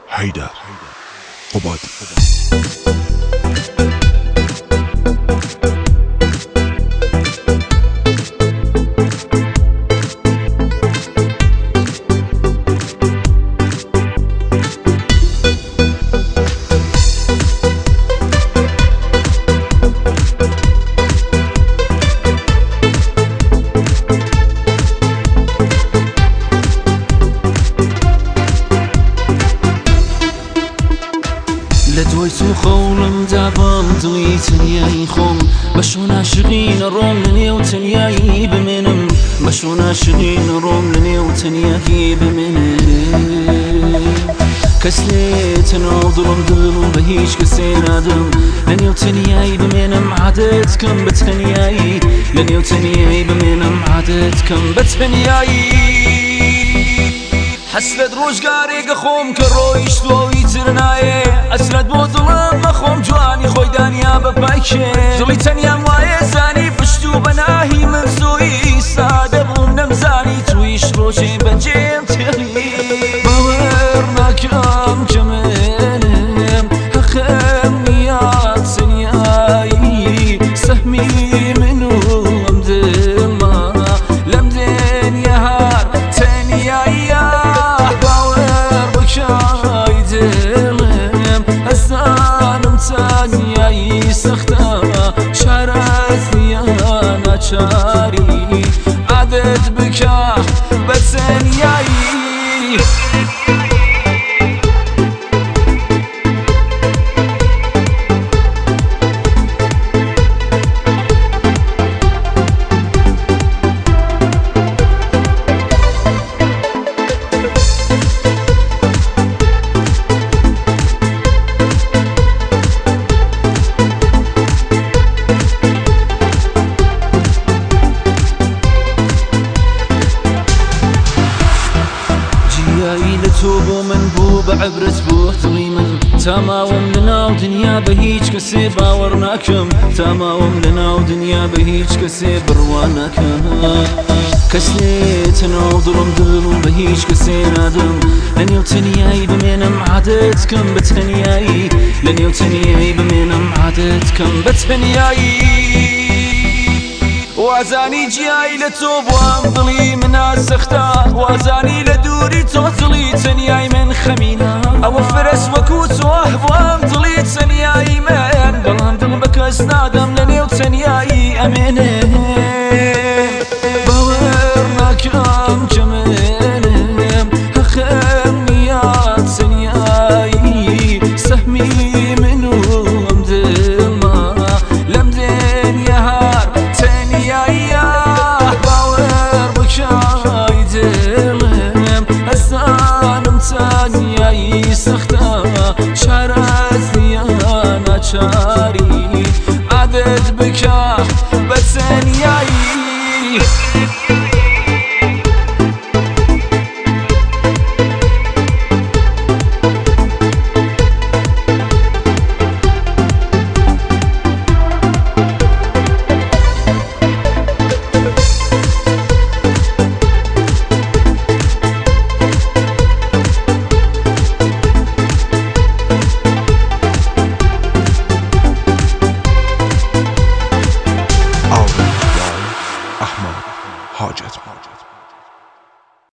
حيدر قبادي. لدوي سوخولم دابم دلي تنياي خوم بشون عاشقين روم لني وتنياي بمنم بشون عاشقين روم لني وتنياي بمنم كسليتنا وظلم ظلم بهيش كسين آدم لني وتنياي بمنم عادتكم بتنياي لني وتنياي بمنم عادتكم بتنياي حسرت روزگاری خۆم کە ڕۆیشتۆی ترنایە حسرت بۆ دڵم مەخۆم جوانی خۆی دانیا بە پایکێ دڵی تەنیام وایە زانی پشت و بەناهی من زۆی سادە بووم نەمزانی تویش ڕۆژێ بەجێم تێڵی باوەڕ ناکەم کە منم حەقم نییە چنیایی سەهمی من و ئەم دڵمە لەم دنیا هەر تەنیاییە تنیایی سەختە چارەت نییە ناچاری عادت بکە بە تەنیایی تۆ بۆ من بوو بە عەبرەت بۆ دڵی من تاماوم لەناو دنیا بە هیچ کەسێ باوەڕ ناکەم تاماوم لەناو دنیا بە هیچ کەسێ بڕوا ناکەم کەس لێتەناو دڵم دڵم بە هیچ کەسێ نادەم لە نێو تەنیایی بمێنم عادەتکەم بە تەنیایی لە نێو تەنیایی بمێنم عادەتکەم بە تەنیایی وازانی جیایی لە تۆ بۆم دڵی منە سەختە وازانی لە دووری تۆ دڵی تەنیای من خەمینە ئەوە فرەس وەکو تۆ بۆم دڵی تەنیایی من بەڵام دڵ بە کەس نادەم لە نێو تەنیایی ئەمێنێ باوەڕ ناکەم کە منم حەقم نییە تەنیایی سەهمی من و ئەم دڵمە لەم دنیا هەر تەنیاییە باوەڕ بکەی دڵم ئەزانم تەنیایی سەختە چارەت نییە ناچار